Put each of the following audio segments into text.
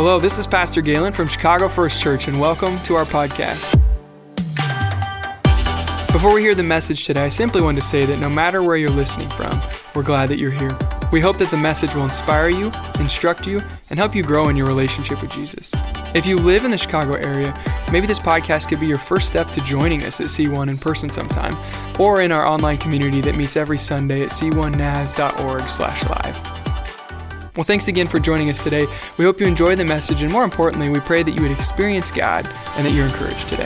Hello, this is Pastor Galen from Chicago First Church, and welcome to our podcast. Before we hear the message today, I simply want to say that no matter where you're listening from, we're glad that you're here. We hope that the message will inspire you, instruct you, and help you grow in your relationship with Jesus. If you live in the Chicago area, maybe this podcast could be your first step to joining us at C1 in person sometime, or in our online community that meets every Sunday at c1nas.org/live. Well, thanks again for joining us today. We hope you enjoy the message, and more importantly, we pray that you would experience God and that you're encouraged today.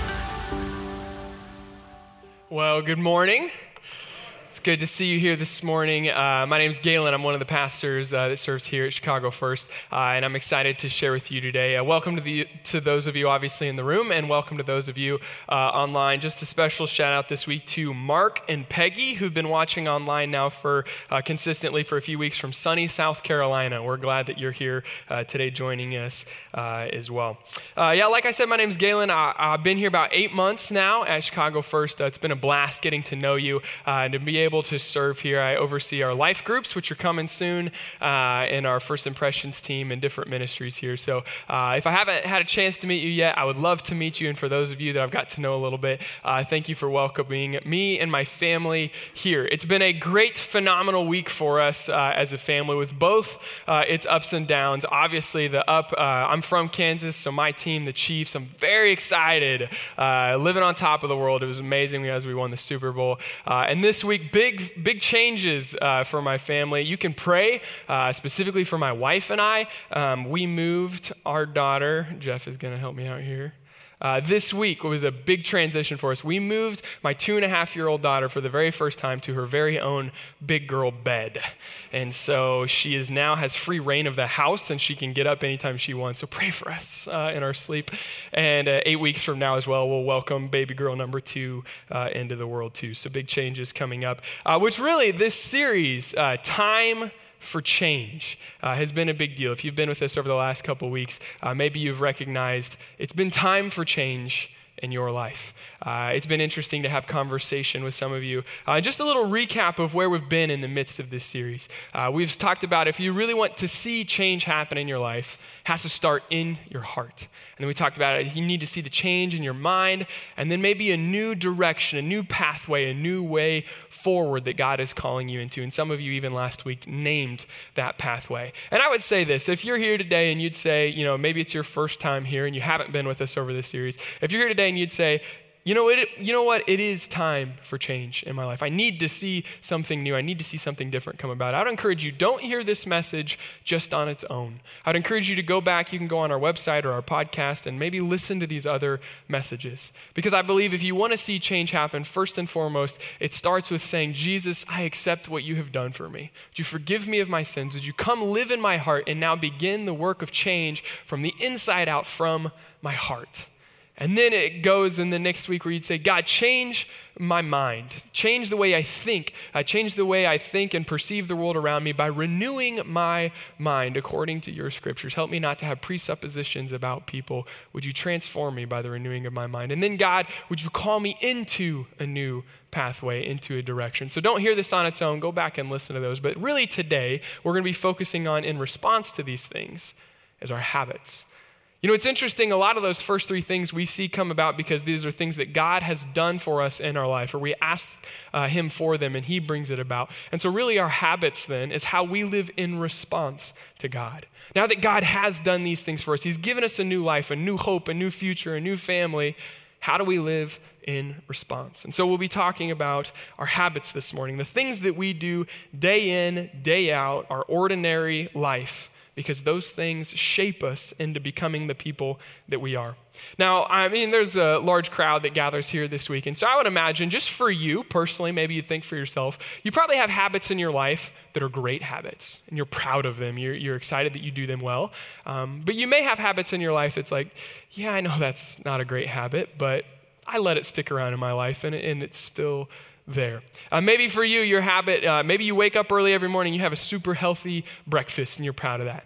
Well, good morning. It's good to see you here this morning. My name is Galen. I'm one of the pastors that serves here at Chicago First, and I'm excited to share with you today. Welcome to those of you obviously in the room, and welcome to those of you online. Just a special shout out this week to Mark and Peggy, who've been watching online now for consistently for a few weeks from sunny South Carolina. We're glad that you're here today joining us as well. Like I said, my name is Galen. I've been here about 8 months now at Chicago First. It's been a blast getting to know you and to be able to serve here. I oversee our life groups, which are coming soon, and our First Impressions team and different ministries here. So if I haven't had a chance to meet you yet, I would love to meet you. And for those of you that I've got to know a little bit, thank you for welcoming me and my family here. It's been a great, phenomenal week for us as a family with both its ups and downs. Obviously, the up, I'm from Kansas, so my team, the Chiefs, I'm very excited. Living on top of the world. It was amazing as we won the Super Bowl. And this week, big changes for my family. You can pray specifically for my wife and I. We moved our daughter. Jeff is going to help me out here. This week was a big transition for us. We moved my 2.5-year-old daughter for the very first time to her very own big girl bed. And so she now has free reign of the house, and she can get up anytime she wants. So pray for us in our sleep. And 8 weeks from now as well, we'll welcome baby girl number 2 into the world too. So big changes coming up, which really this series, Time for Change, has been a big deal. If you've been with us over the last couple weeks, maybe you've recognized it's been time for change in your life. It's been interesting to have conversation with some of you. Just a little recap of where we've been in the midst of this series. We've talked about if you really want to see change happen in your life, it has to start in your heart. And then we talked about it. You need to see the change in your mind, and then maybe a new direction, a new pathway, a new way forward that God is calling you into. And some of you even last week named that pathway. And I would say this, if you're here today and you'd say, maybe it's your first time here and you haven't been with us over this series. If you're here today and you'd say, you know what? It is time for change in my life. I need to see something new. I need to see something different come about. I would encourage you, don't hear this message just on its own. I would encourage you to go back. You can go on our website or our podcast and maybe listen to these other messages. Because I believe if you want to see change happen, first and foremost, it starts with saying, Jesus, I accept what you have done for me. Would you forgive me of my sins? Would you come live in my heart and now begin the work of change from the inside out from my heart? And then it goes in the next week where you'd say, God, change my mind. Change the way I think. Change the way I think and perceive the world around me by renewing my mind according to your scriptures. Help me not to have presuppositions about people. Would you transform me by the renewing of my mind? And then God, would you call me into a new pathway, into a direction? So don't hear this on its own. Go back and listen to those. But really today, we're going to be focusing on, in response to these things, is our habits. It's interesting, a lot of those first 3 things we see come about because these are things that God has done for us in our life, or we ask him for them and he brings it about. And so really our habits then is how we live in response to God. Now that God has done these things for us, he's given us a new life, a new hope, a new future, a new family. How do we live in response? And so we'll be talking about our habits this morning, the things that we do day in, day out, our ordinary life, because those things shape us into becoming the people that we are. Now, there's a large crowd that gathers here this week, and so I would imagine just for you personally, maybe you think for yourself, you probably have habits in your life that are great habits, and you're proud of them. You're excited that you do them well. But you may have habits in your life that's like, yeah, I know that's not a great habit, but I let it stick around in my life, and it's still there. Maybe for you, your habit, maybe you wake up early every morning, you have a super healthy breakfast and you're proud of that.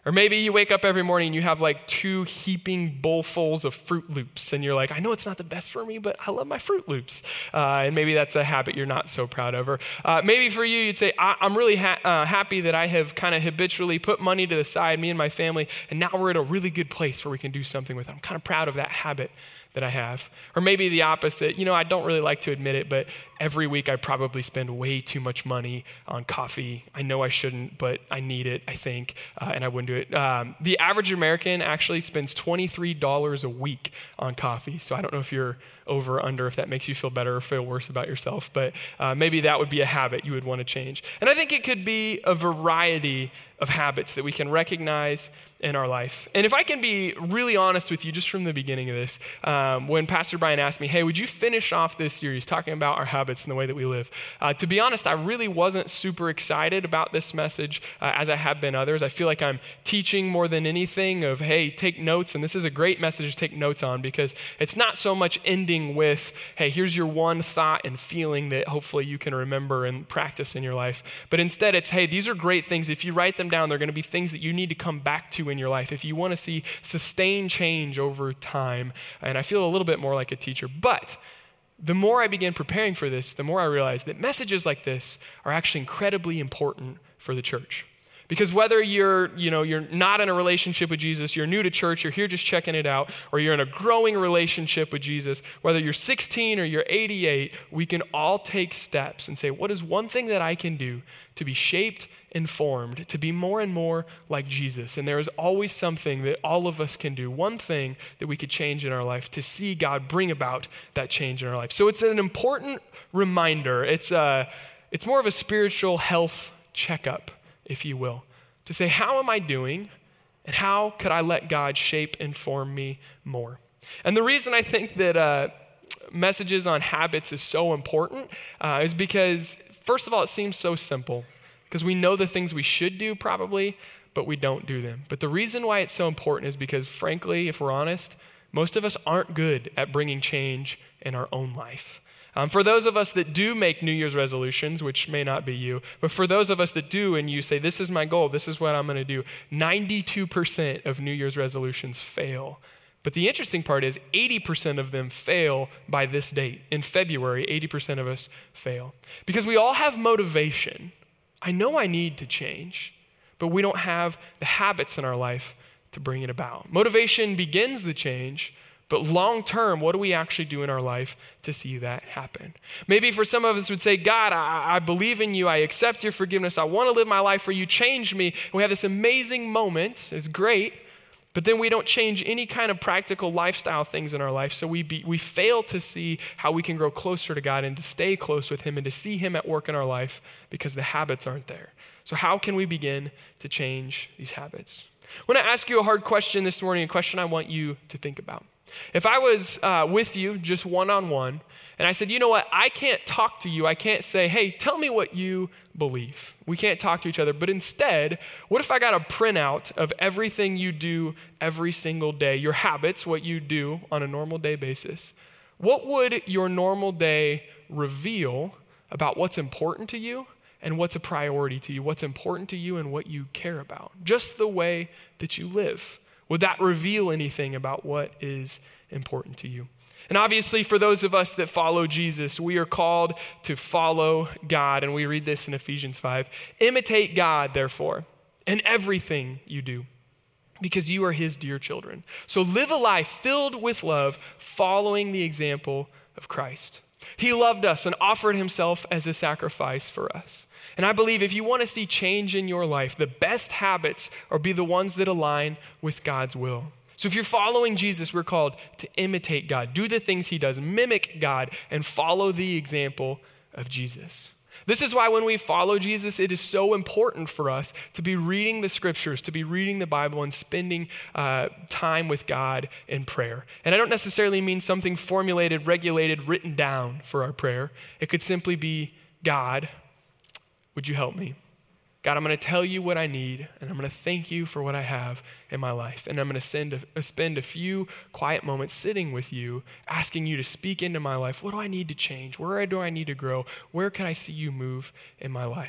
Or maybe you wake up every morning and you have like 2 heaping bowlfuls of Fruit Loops, and you're like, I know it's not the best for me, but I love my Fruit Loops. And maybe that's a habit you're not so proud of. Or maybe for you, you'd say, I'm really happy that I have kind of habitually put money to the side, me and my family, and now we're at a really good place where we can do something with it. I'm kind of proud of that habit that I have. Or maybe the opposite. I don't really like to admit it, but every week I probably spend way too much money on coffee. I know I shouldn't, but I need it, I think, and I wouldn't do it. The average American actually spends $23 a week on coffee. So I don't know if you're over or under, if that makes you feel better or feel worse about yourself, but maybe that would be a habit you would want to change. And I think it could be a variety of habits that we can recognize in our life. And if I can be really honest with you, just from the beginning of this, when Pastor Brian asked me, hey, would you finish off this series talking about our habits and the way that we live? To be honest, I really wasn't super excited about this message as I have been others. I feel like I'm teaching more than anything of, hey, take notes. And this is a great message to take notes on, because it's not so much ending with, hey, here's your one thought and feeling that hopefully you can remember and practice in your life. But instead it's, hey, these are great things. If you write them down, they're going to be things that you need to come back to in your life if you want to see sustained change over time. And I feel a little bit more like a teacher. But the more I began preparing for this, the more I realized that messages like this are actually incredibly important for the church. Because whether you're not in a relationship with Jesus, you're new to church, you're here just checking it out, or you're in a growing relationship with Jesus, whether you're 16 or you're 88, we can all take steps and say, what is one thing that I can do to be shaped and formed, to be more and more like Jesus? And there is always something that all of us can do, one thing that we could change in our life to see God bring about that change in our life. So it's an important reminder. It's more of a spiritual health checkup, if you will, to say, how am I doing, and how could I let God shape and form me more? And the reason I think that messages on habits is so important is because, first of all, it seems so simple, because we know the things we should do probably, but we don't do them. But the reason why it's so important is because, frankly, if we're honest, most of us aren't good at bringing change in our own life. For those of us that do make New Year's resolutions, which may not be you, but for those of us that do and you say, this is my goal, this is what I'm going to do, 92% of New Year's resolutions fail. But the interesting part is 80% of them fail by this date. In February, 80% of us fail. Because we all have motivation. I know I need to change, but we don't have the habits in our life to bring it about. Motivation begins the change, but long term, what do we actually do in our life to see that happen? Maybe for some of us would say, God, I believe in you. I accept your forgiveness. I want to live my life for you. Change me. And we have this amazing moment. It's great. But then we don't change any kind of practical lifestyle things in our life. So we fail to see how we can grow closer to God and to stay close with him and to see him at work in our life because the habits aren't there. So how can we begin to change these habits? I want to ask you a hard question this morning, a question I want you to think about. If I was with you just one-on-one and I said, you know what, I can't talk to you. I can't say, hey, tell me what you believe. We can't talk to each other. But instead, what if I got a printout of everything you do every single day, your habits, what you do on a normal day basis? What would your normal day reveal about what's important to you and what's a priority to you, what's important to you and what you care about? Just the way that you live. Would that reveal anything about what is important to you? And obviously, for those of us that follow Jesus, we are called to follow God. And we read this in Ephesians 5. Imitate God, therefore, in everything you do, because you are his dear children. So live a life filled with love, following the example of Christ. He loved us and offered himself as a sacrifice for us. And I believe if you want to see change in your life, the best habits are be the ones that align with God's will. So if you're following Jesus, we're called to imitate God, do the things he does, mimic God, and follow the example of Jesus. This is why when we follow Jesus, it is so important for us to be reading the scriptures, to be reading the Bible and spending time with God in prayer. And I don't necessarily mean something formulated, regulated, written down for our prayer. It could simply be, God, would you help me? God, I'm going to tell you what I need, and I'm going to thank you for what I have in my life. And I'm going to spend a few quiet moments sitting with you, asking you to speak into my life. What do I need to change? Where do I need to grow? Where can I see you move in my life?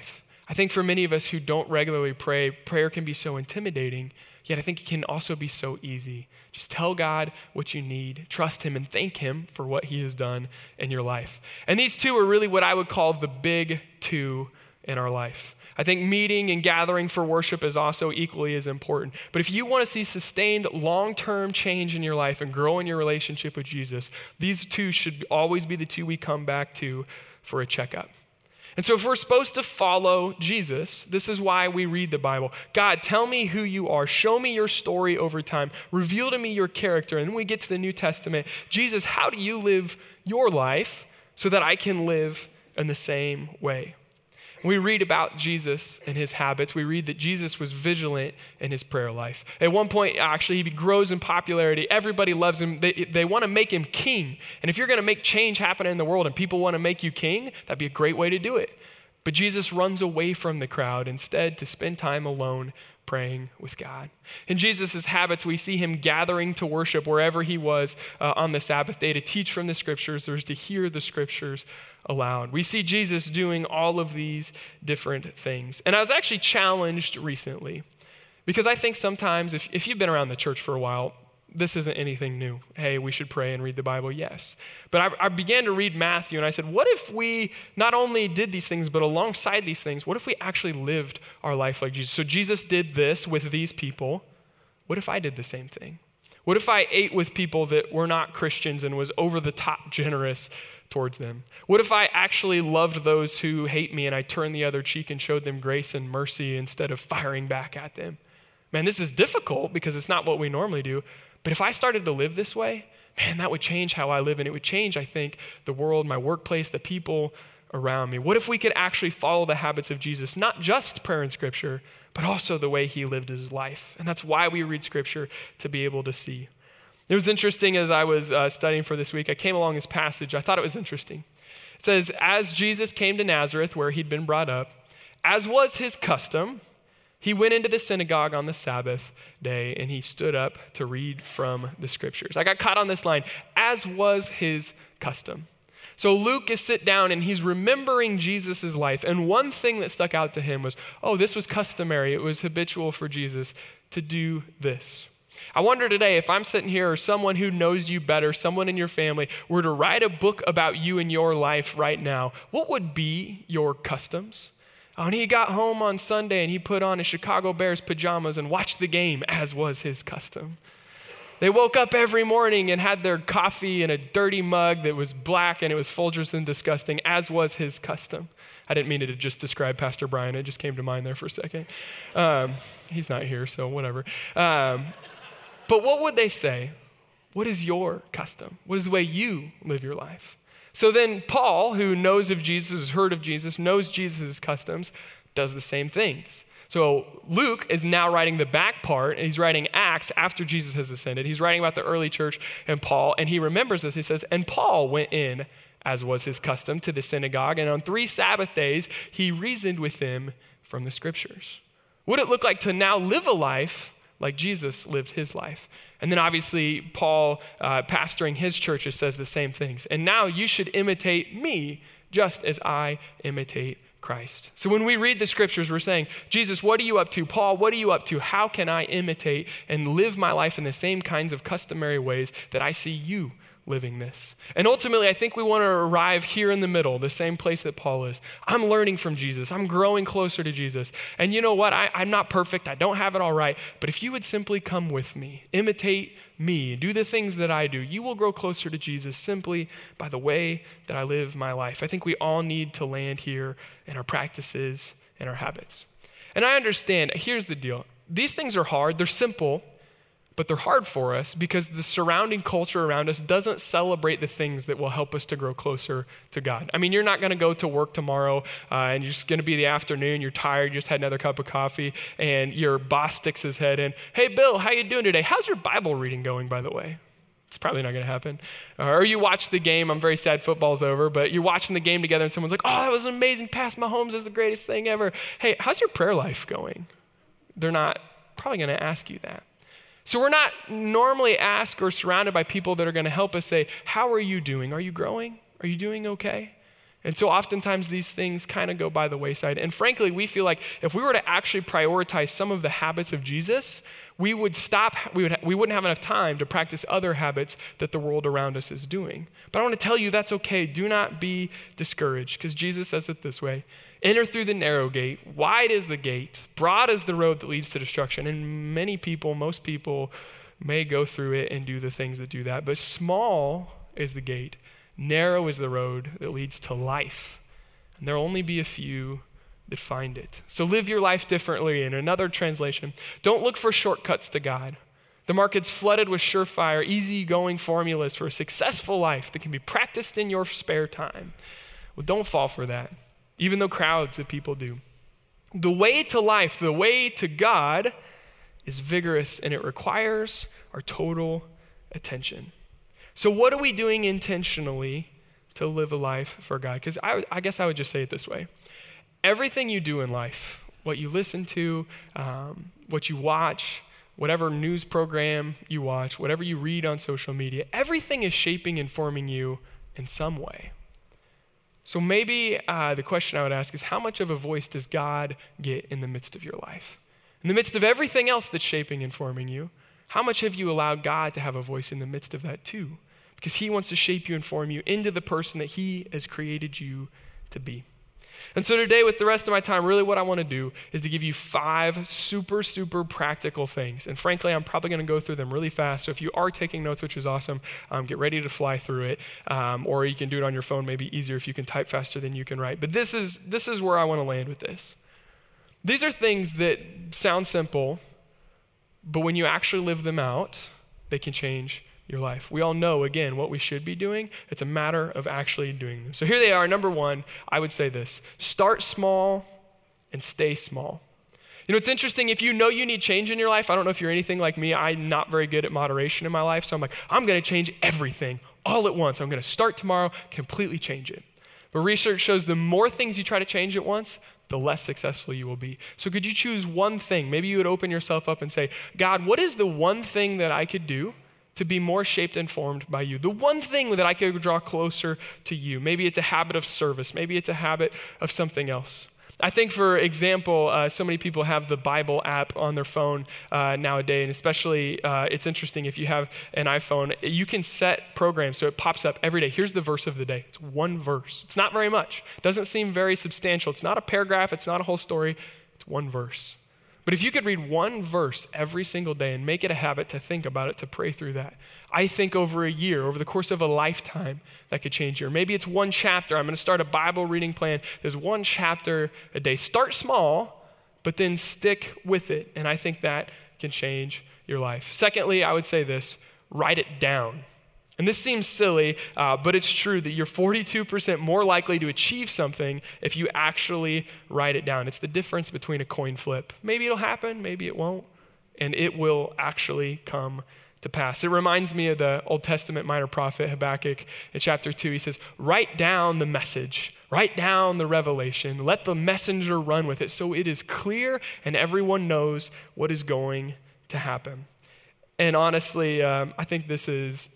I think for many of us who don't regularly pray, prayer can be so intimidating, yet I think it can also be so easy. Just tell God what you need, trust him, and thank him for what he has done in your life. And these two are really what I would call the big two in our life. I think meeting and gathering for worship is also equally as important. But if you want to see sustained long-term change in your life and grow in your relationship with Jesus, these two should always be the two we come back to for a checkup. And so if we're supposed to follow Jesus, this is why we read the Bible. God, tell me who you are. Show me your story over time. Reveal to me your character. And then we get to the New Testament. Jesus, how do you live your life so that I can live in the same way? We read about Jesus and his habits. We read that Jesus was vigilant in his prayer life. At one point, actually, he grows in popularity. Everybody loves him. They want to make him king. And if you're going to make change happen in the world and people want to make you king, that'd be a great way to do it. But Jesus runs away from the crowd instead to spend time alone praying with God. In Jesus' habits, we see him gathering to worship wherever he was on the Sabbath day to teach from the scriptures or to hear the scriptures aloud. We see Jesus doing all of these different things. And I was actually challenged recently because I think sometimes if you've been around the church for a while, this isn't anything new. Hey, we should pray and read the Bible, yes. But I began to read Matthew and I said, what if we not only did these things, but alongside these things, what if we actually lived our life like Jesus? So Jesus did this with these people. What if I did the same thing? What if I ate with people that were not Christians and was over the top generous towards them? What if I actually loved those who hate me and I turned the other cheek and showed them grace and mercy instead of firing back at them? Man, this is difficult because it's not what we normally do. But if I started to live this way, man, that would change how I live. And it would change, I think, the world, my workplace, the people around me. What if we could actually follow the habits of Jesus, not just prayer and scripture, but also the way he lived his life? And that's why we read scripture, to be able to see. It was interesting as I was studying for this week, I came along this passage. I thought it was interesting. It says, as Jesus came to Nazareth, where he'd been brought up, as was his custom, he went into the synagogue on the Sabbath day and he stood up to read from the scriptures. I got caught on this line, as was his custom. So Luke is sit down and he's remembering Jesus' life. And one thing that stuck out to him was, this was customary. It was habitual for Jesus to do this. I wonder today if I'm sitting here or someone who knows you better, someone in your family, were to write a book about you and your life right now, what would be your customs? And he got home on Sunday and he put on his Chicago Bears pajamas and watched the game, as was his custom. They woke up every morning and had their coffee in a dirty mug that was black and it was Folgers and disgusting, as was his custom. I didn't mean it to just describe Pastor Brian. It just came to mind there for a second. He's not here, so whatever. But what would they say? What is your custom? What is the way you live your life? So then Paul, who knows of Jesus, has heard of Jesus, knows Jesus' customs, does the same things. So Luke is now writing the back part, and he's writing Acts after Jesus has ascended. He's writing about the early church and Paul, and he remembers this. He says, and Paul went in, as was his custom, to the synagogue, and on 3 Sabbath days, he reasoned with them from the scriptures. What would it look like to now live a life like Jesus lived his life? And then obviously Paul, pastoring his churches, says the same things. And now you should imitate me just as I imitate Christ. So when we read the scriptures, we're saying, Jesus, what are you up to? Paul, what are you up to? How can I imitate and live my life in the same kinds of customary ways that I see you living this? And ultimately, I think we want to arrive here in the middle, the same place that Paul is. I'm learning from Jesus. I'm growing closer to Jesus. And you know what? I'm not perfect. I don't have it all right. But if you would simply come with me, imitate me, do the things that I do, you will grow closer to Jesus simply by the way that I live my life. I think we all need to land here in our practices and our habits. And I understand, here's the deal. These things are hard. They're simple, but they're hard for us because the surrounding culture around us doesn't celebrate the things that will help us to grow closer to God. I mean, you're not going to go to work tomorrow and you're just going to be the afternoon, you're tired, you just had another cup of coffee, and your boss sticks his head in, hey, Bill, how you doing today? How's your Bible reading going, by the way? It's probably not going to happen. Or you watch the game. I'm very sad football's over, but you're watching the game together and someone's like, oh, that was amazing. Pat Mahomes is the greatest thing ever. Hey, how's your prayer life going? They're not probably going to ask you that. So we're not normally asked or surrounded by people that are going to help us say, how are you doing? Are you growing? Are you doing okay? And so oftentimes these things kind of go by the wayside. And frankly, we feel like if we were to actually prioritize some of the habits of Jesus, we wouldn't have enough time to practice other habits that the world around us is doing. But I want to tell you that's okay. Do not be discouraged, because Jesus says it this way: enter through the narrow gate, wide is the gate, broad is the road that leads to destruction. And most people may go through it and do the things that do that. But small is the gate, narrow is the road that leads to life. And there'll only be a few that find it. So live your life differently. In another translation, don't look for shortcuts to God. The market's flooded with surefire, easygoing formulas for a successful life that can be practiced in your spare time. Well, don't fall for that, even though crowds of people do. The way to life, the way to God, is vigorous, and it requires our total attention. So what are we doing intentionally to live a life for God? Because I guess I would just say it this way. Everything you do in life, what you listen to, what you watch, whatever news program you watch, whatever you read on social media, everything is shaping and forming you in some way. So maybe the question I would ask is, how much of a voice does God get in the midst of your life? In the midst of everything else that's shaping and forming you, how much have you allowed God to have a voice in the midst of that too? Because he wants to shape you and form you into the person that he has created you to be. And so today, with the rest of my time, really what I want to do is to give you 5 super, super practical things. And frankly, I'm probably going to go through them really fast. So if you are taking notes, which is awesome, get ready to fly through it. Or you can do it on your phone, maybe easier if you can type faster than you can write. But this is where I want to land with this. These are things that sound simple, but when you actually live them out, they can change your life. We all know, again, what we should be doing. It's a matter of actually doing them. So here they are. Number 1, I would say this: start small and stay small. You know, it's interesting. If you know you need change in your life, I don't know if you're anything like me. I'm not very good at moderation in my life. So I'm like, I'm going to change everything all at once. I'm going to start tomorrow, completely change it. But research shows the more things you try to change at once, the less successful you will be. So could you choose one thing? Maybe you would open yourself up and say, God, what is the one thing that I could do to be more shaped and formed by you? The one thing that I could draw closer to you. Maybe it's a habit of service. Maybe it's a habit of something else. I think, for example, so many people have the Bible app on their phone nowadays, and especially it's interesting if you have an iPhone, you can set programs so it pops up every day. Here's the verse of the day. It's one verse. It's not very much. It doesn't seem very substantial. It's not a paragraph. It's not a whole story. It's one verse. But if you could read one verse every single day and make it a habit to think about it, to pray through that, I think over a year, over the course of a lifetime, that could change you. Or maybe it's one chapter. I'm going to start a Bible reading plan. There's one chapter a day. Start small, but then stick with it. And I think that can change your life. Secondly, I would say this: write it down. And this seems silly, but it's true that you're 42% more likely to achieve something if you actually write it down. It's the difference between a coin flip. Maybe it'll happen, maybe it won't, and it will actually come to pass. It reminds me of the Old Testament minor prophet Habakkuk in chapter 2. He says, write down the message, write down the revelation, let the messenger run with it so it is clear and everyone knows what is going to happen. And honestly, I think this is,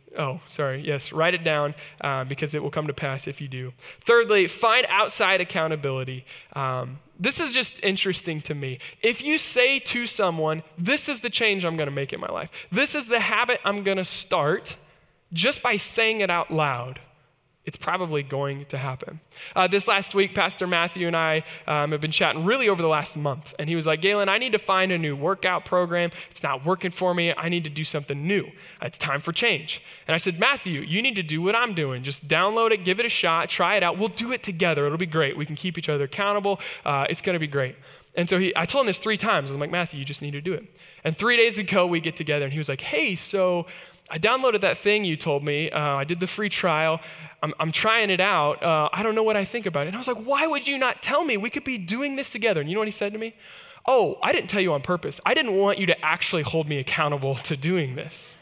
write it down because it will come to pass if you do. Thirdly, find outside accountability. This is just interesting to me. If you say to someone, this is the change I'm going to make in my life, this is the habit I'm going to start, just by saying it out loud, it's probably going to happen. This last week, Pastor Matthew and I have been chatting really over the last month. And he was like, Galen, I need to find a new workout program. It's not working for me. I need to do something new. It's time for change. And I said, Matthew, you need to do what I'm doing. Just download it, give it a shot, try it out. We'll do it together. It'll be great. We can keep each other accountable. It's going to be great. And so I told him this 3 times. I'm like, Matthew, you just need to do it. And 3 days ago, we get together and he was like, hey, so I downloaded that thing you told me. I did the free trial. I'm trying it out. I don't know what I think about it. And I was like, why would you not tell me? We could be doing this together. And you know what he said to me? Oh, I didn't tell you on purpose. I didn't want you to actually hold me accountable to doing this.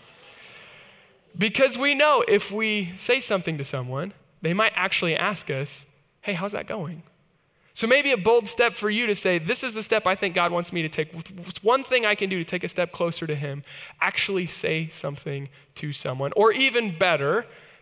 Because we know if we say something to someone, they might actually ask us, hey, how's that going? So maybe a bold step for you to say, this is the step I think God wants me to take. What's one thing I can do to take a step closer to him? Actually say something to someone. Or even better,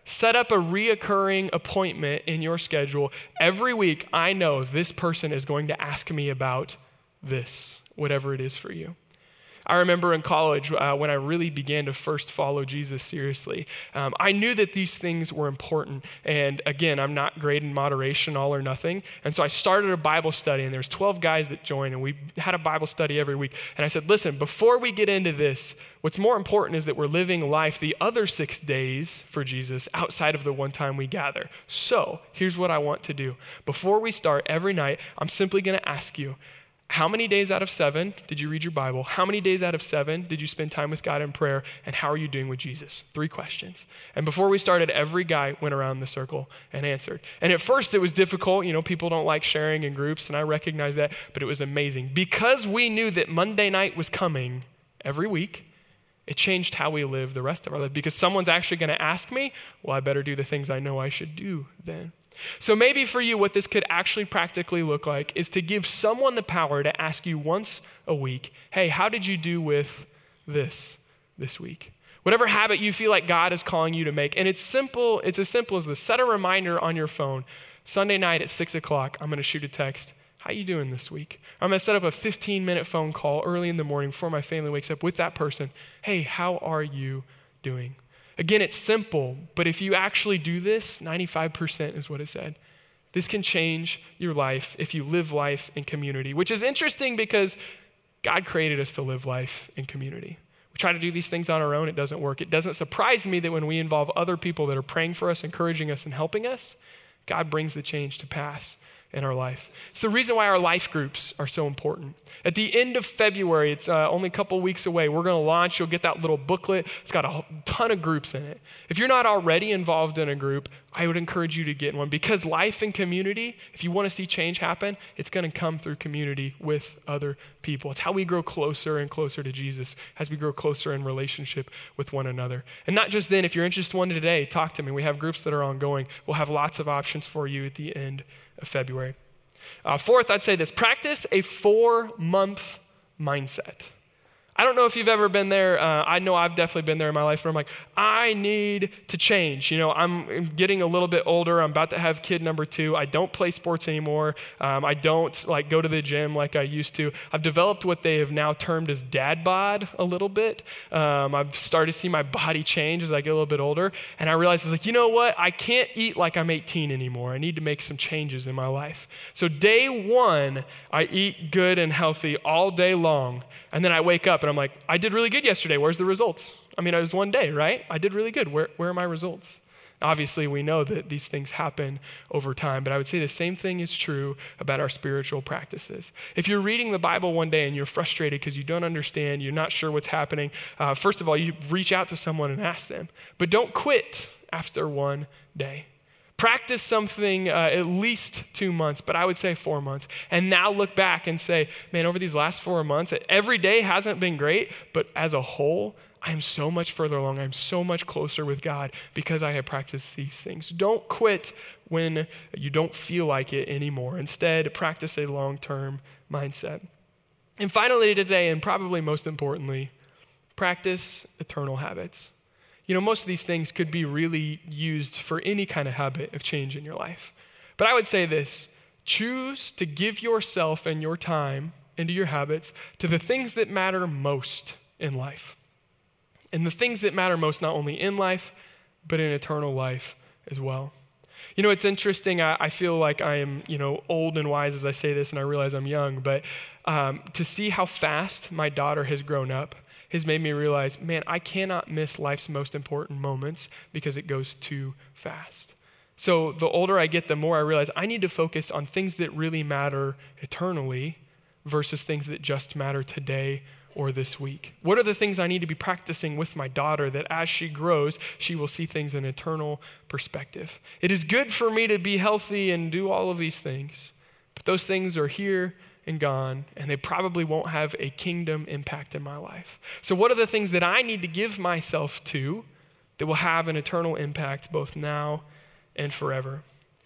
Set up a reoccurring appointment in your schedule. Every week, I know this person is going to ask me about this, whatever it is for you. I remember in college when I really began to first follow Jesus seriously, I knew that these things were important. And again, I'm not great in moderation, all or nothing. And so I started a Bible study, and there was 12 guys that joined, and we had a Bible study every week. And I said, listen, before we get into this, what's more important is that we're living life the other 6 days for Jesus outside of the one time we gather. So here's what I want to do. Before we start every night, I'm simply going to ask you, how many days out of 7 did you read your Bible? How many days out of 7 did you spend time with God in prayer? And how are you doing with Jesus? 3 questions. And before we started, every guy went around the circle and answered. And at first it was difficult. People don't like sharing in groups, and I recognize that, but it was amazing. Because we knew that Monday night was coming every week, it changed how we live the rest of our life. Because someone's actually going to ask me, well, I better do the things I know I should do then. So maybe for you, what this could actually practically look like is to give someone the power to ask you once a week, hey, how did you do with this week? Whatever habit you feel like God is calling you to make. And it's simple. It's as simple as this. Set a reminder on your phone. Sunday night at 6 o'clock, I'm going to shoot a text. How you doing this week? I'm going to set up a 15-minute phone call early in the morning before my family wakes up with that person. Hey, how are you doing? Again, it's simple, but if you actually do this, 95% is what it said. This can change your life if you live life in community, which is interesting because God created us to live life in community. We try to do these things on our own, it doesn't work. It doesn't surprise me that when we involve other people that are praying for us, encouraging us, and helping us, God brings the change to pass in our life. It's the reason why our life groups are so important. At the end of February, it's only a couple weeks away, we're going to launch. You'll get that little booklet. It's got a ton of groups in it. If you're not already involved in a group, I would encourage you to get in one, because life in community, if you want to see change happen, it's going to come through community with other people. It's how we grow closer and closer to Jesus, as we grow closer in relationship with one another. And not just then, if you're interested in one today, talk to me. We have groups that are ongoing. We'll have lots of options for you at the end of February. Fourth, I'd say this: practice a 4-month mindset. I don't know if you've ever been there. I know I've definitely been there in my life where I'm like, I need to change. I'm getting a little bit older. I'm about to have kid number 2. I don't play sports anymore. I don't go to the gym like I used to. I've developed what they have now termed as dad bod a little bit. I've started to see my body change as I get a little bit older. And I realized, I was like, you know what? I can't eat like I'm 18 anymore. I need to make some changes in my life. So day 1, I eat good and healthy all day long. And then I wake up and I'm like, I did really good yesterday. Where's the results? I mean, it was one day, right? I did really good. Where are my results? Obviously, we know that these things happen over time, but I would say the same thing is true about our spiritual practices. If you're reading the Bible one day and you're frustrated because you don't understand, you're not sure what's happening, first of all, you reach out to someone and ask them. But don't quit after one day. Practice something at least 2 months, but I would say 4 months. And now look back and say, man, over these last 4 months, every day hasn't been great, but as a whole, I'm so much further along. I'm so much closer with God because I have practiced these things. Don't quit when you don't feel like it anymore. Instead, practice a long-term mindset. And finally today, and probably most importantly, practice eternal habits. Most of these things could be really used for any kind of habit of change in your life. But I would say this: choose to give yourself and your time into your habits to the things that matter most in life. And the things that matter most not only in life, but in eternal life as well. It's interesting. I feel like I am, old and wise as I say this, and I realize I'm young, but to see how fast my daughter has grown up has made me realize, man, I cannot miss life's most important moments because it goes too fast. So the older I get, the more I realize I need to focus on things that really matter eternally versus things that just matter today or this week. What are the things I need to be practicing with my daughter that as she grows, she will see things in eternal perspective? It is good for me to be healthy and do all of these things, but those things are here and gone, and they probably won't have a kingdom impact in my life. So what are the things that I need to give myself to that will have an eternal impact both now and forever?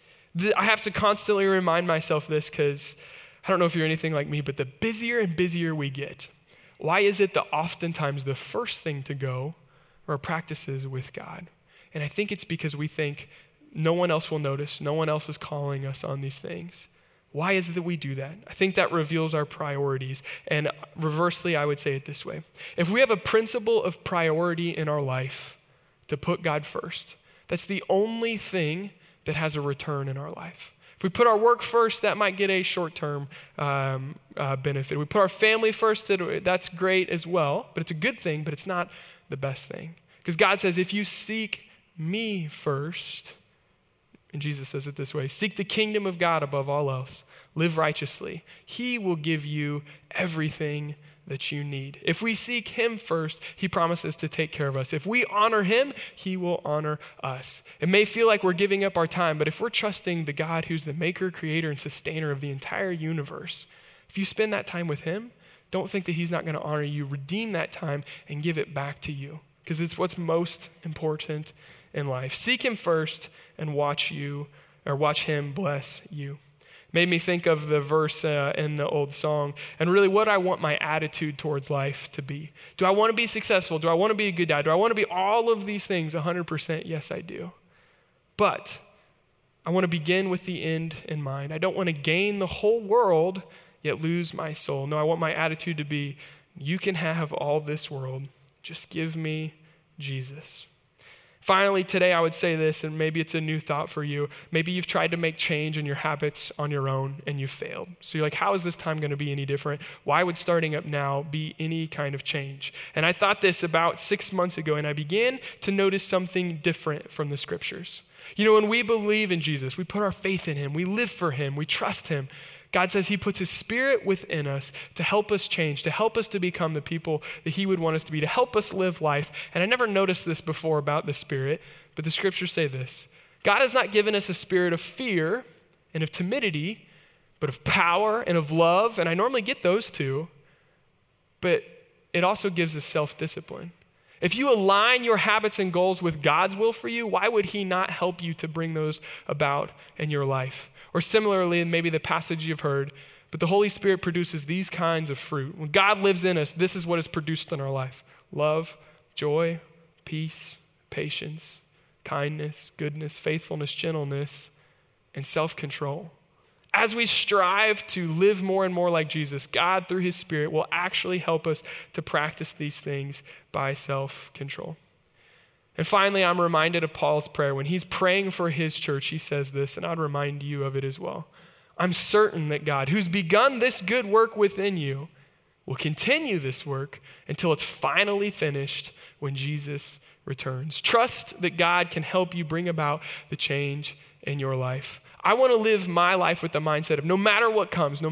I have to constantly remind myself this because I don't know if you're anything like me, but the busier and busier we get, why is it that oftentimes the first thing to go are practices with God? And I think it's because we think no one else will notice, no one else is calling us on these things. Why is it that we do that? I think that reveals our priorities. And reversely, I would say it this way. If we have a principle of priority in our life to put God first, that's the only thing that has a return in our life. If we put our work first, that might get a short-term benefit. If we put our family first, that's great as well, but it's a good thing, but it's not the best thing. Because God says, if you seek me first, and Jesus says it this way, seek the kingdom of God above all else, live righteously. He will give you everything that you need. If we seek him first, he promises to take care of us. If we honor him, he will honor us. It may feel like we're giving up our time, but if we're trusting the God who's the maker, creator, and sustainer of the entire universe, if you spend that time with him, don't think that he's not going to honor you. Redeem that time and give it back to you, because it's what's most important in life. Seek him first and watch him bless you. Made me think of the verse in the old song, and really what I want my attitude towards life to be. Do I want to be successful? Do I want to be a good dad? Do I want to be all of these things 100%? Yes, I do. But I want to begin with the end in mind. I don't want to gain the whole world, yet lose my soul. No, I want my attitude to be, you can have all this world. Just give me Jesus. Finally, today I would say this, and maybe it's a new thought for you. Maybe you've tried to make change in your habits on your own and you failed. So you're like, how is this time going to be any different? Why would starting up now be any kind of change? And I thought this about 6 months ago, and I began to notice something different from the scriptures. You know, when we believe in Jesus, we put our faith in him, we live for him, we trust him. God says he puts his spirit within us to help us change, to help us to become the people that he would want us to be, to help us live life. And I never noticed this before about the spirit, but the scriptures say this. God has not given us a spirit of fear and of timidity, but of power and of love. And I normally get those two, but it also gives us self-discipline. If you align your habits and goals with God's will for you, why would he not help you to bring those about in your life? Or similarly, in maybe the passage you've heard, but the Holy Spirit produces these kinds of fruit. When God lives in us, this is what is produced in our life. Love, joy, peace, patience, kindness, goodness, faithfulness, gentleness, and self-control. As we strive to live more and more like Jesus, God, through his Spirit, will actually help us to practice these things by self-control. And finally, I'm reminded of Paul's prayer. When he's praying for his church, he says this, and I'd remind you of it as well. I'm certain that God, who's begun this good work within you, will continue this work until it's finally finished when Jesus returns. Trust that God can help you bring about the change in your life. I want to live my life with the mindset of no matter what comes,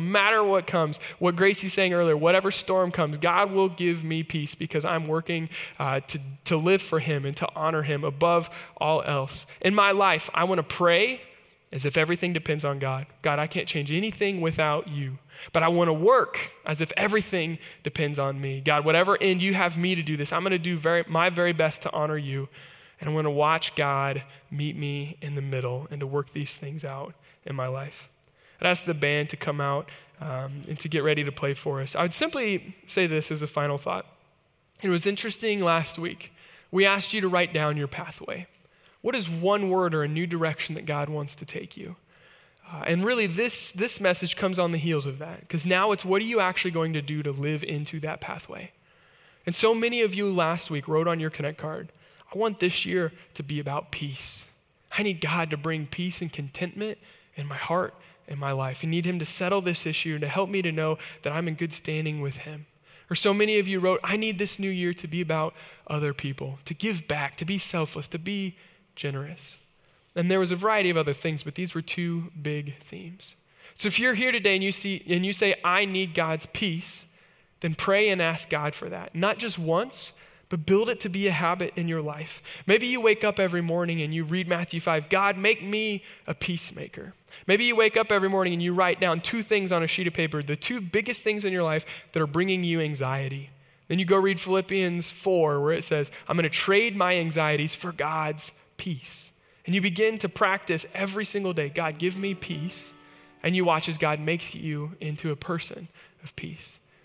what Gracie's saying earlier, whatever storm comes, God will give me peace because I'm working to live for him and to honor him above all else. In my life, I want to pray as if everything depends on God. God, I can't change anything without you, but I want to work as if everything depends on me. God, whatever end you have me to do this, I'm going to do my very best to honor you. And I'm going to watch God meet me in the middle and to work these things out in my life. I'd ask the band to come out and to get ready to play for us. I would simply say this as a final thought. It was interesting last week. We asked you to write down your pathway. What is one word or a new direction that God wants to take you? And really this message comes on the heels of that, because now it's what are you actually going to do to live into that pathway? And so many of you last week wrote on your Connect card, I want this year to be about peace. I need God to bring peace and contentment in my heart and my life. I need him to settle this issue and to help me to know that I'm in good standing with him. Or so many of you wrote, I need this new year to be about other people, to give back, to be selfless, to be generous. And there was a variety of other things, but these were two big themes. So if you're here today and you say, I need God's peace, then pray and ask God for that. Not just once, but build it to be a habit in your life. Maybe you wake up every morning and you read Matthew 5, God, make me a peacemaker. Maybe you wake up every morning and you write down 2 things on a sheet of paper, the 2 biggest things in your life that are bringing you anxiety. Then you go read Philippians 4, where it says, I'm going to trade my anxieties for God's peace. And you begin to practice every single day, God, give me peace. And you watch as God makes you into a person of peace.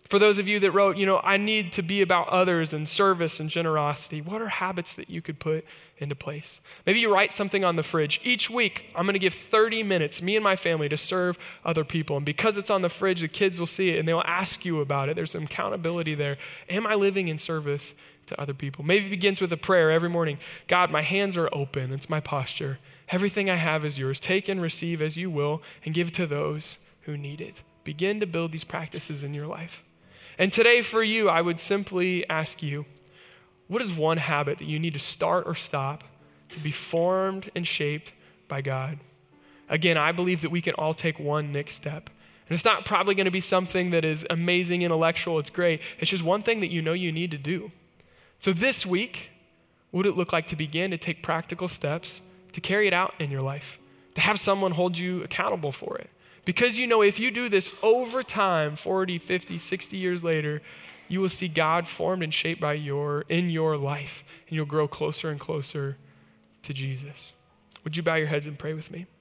For those of you that wrote, I need to be about others and service and generosity, what are habits that you could put into place? Maybe you write something on the fridge. Each week, I'm going to give 30 minutes, me and my family, to serve other people. And because it's on the fridge, the kids will see it and they'll ask you about it. There's some accountability there. Am I living in service to other people? Maybe it begins with a prayer every morning. God, my hands are open. That's my posture. Everything I have is yours. Take and receive as you will and give to those who need it. Begin to build these practices in your life. And today for you, I would simply ask you, what is one habit that you need to start or stop to be formed and shaped by God? Again, I believe that we can all take one next step. And it's not probably going to be something that is amazing, intellectual, it's great. It's just one thing that you know you need to do. So this week, what would it look like to begin to take practical steps to carry it out in your life, to have someone hold you accountable for it? Because if you do this over time, 40, 50, 60 years later, you will see God formed and shaped in your life, and you'll grow closer and closer to Jesus. Would you bow your heads and pray with me?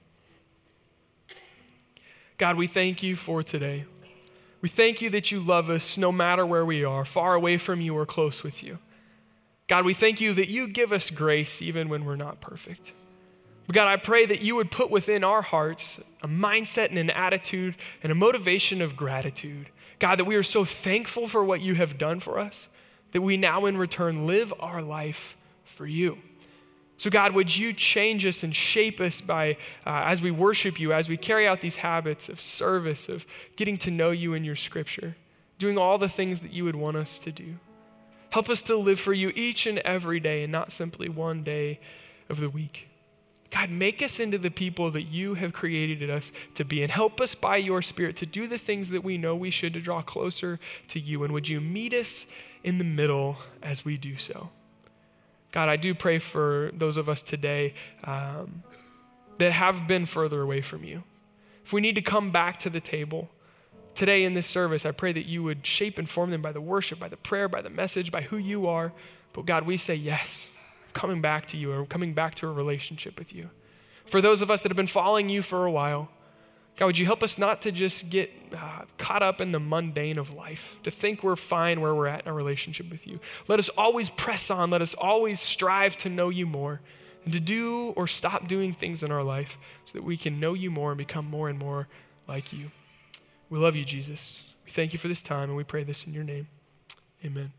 God, we thank you for today. We thank you that you love us no matter where we are, far away from you or close with you. God, we thank you that you give us grace even when we're not perfect. But God, I pray that you would put within our hearts a mindset and an attitude and a motivation of gratitude. God, that we are so thankful for what you have done for us, that we now in return live our life for you. So God, would you change us and shape us as we worship you, as we carry out these habits of service, of getting to know you in your scripture, doing all the things that you would want us to do. Help us to live for you each and every day and not simply one day of the week. God, make us into the people that you have created us to be, and help us by your Spirit to do the things that we know we should to draw closer to you. And would you meet us in the middle as we do so? God, I do pray for those of us today that have been further away from you. If we need to come back to the table today in this service, I pray that you would shape and form them by the worship, by the prayer, by the message, by who you are. But God, we say yes. Coming back to you, or coming back to a relationship with you. For those of us that have been following you for a while, God, would you help us not to just get caught up in the mundane of life, to think we're fine where we're at in our relationship with you. Let us always press on. Let us always strive to know you more and to do or stop doing things in our life so that we can know you more and become more and more like you. We love you, Jesus. We thank you for this time, and we pray this in your name. Amen.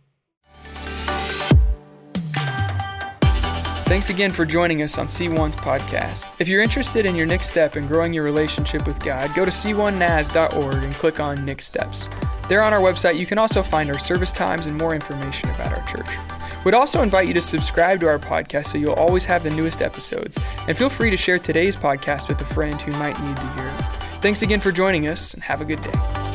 Thanks again for joining us on C1's podcast. If you're interested in your next step in growing your relationship with God, go to c1nas.org and click on Next Steps. There on our website, you can also find our service times and more information about our church. We'd also invite you to subscribe to our podcast so you'll always have the newest episodes. And feel free to share today's podcast with a friend who might need to hear it. Thanks again for joining us, and have a good day.